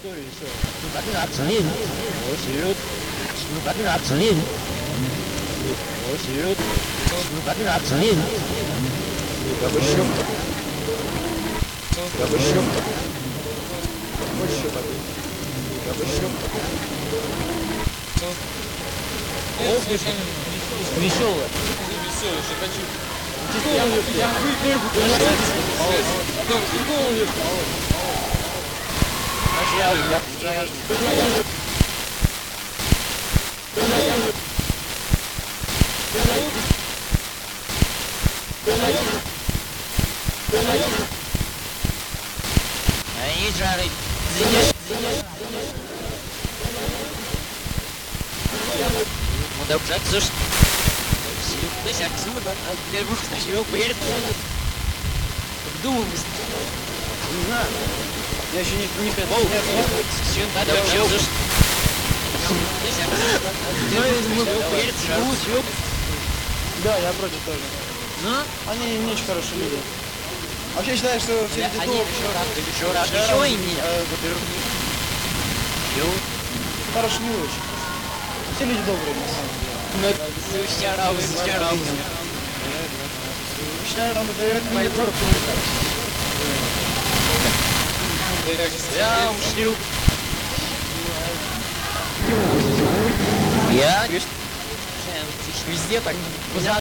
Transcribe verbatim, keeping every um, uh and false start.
историю еще. Абсолютно. Абсолютно. Абсолютно. Абсолютно. Еще. Еще. Больше воды. Еще. Веселая. Веселый, что хочу. Я Они жарят. Удобжать, слушай. Ты сейчас отсюда, а для двух начнем поверить. Думал, Не знаю. Я еще не не пять. чем надо вообще уже. Да, я против тоже. Ну? Они не очень хорошие люди. Вообще считаю, что все эти Они еще раз, еще раз, еще и не. хорошие не очень. Все люди добрые, на самом деле. Сущарау, сущарау. Считаю, что это мои дорогие. Я ушлю. Я везде так.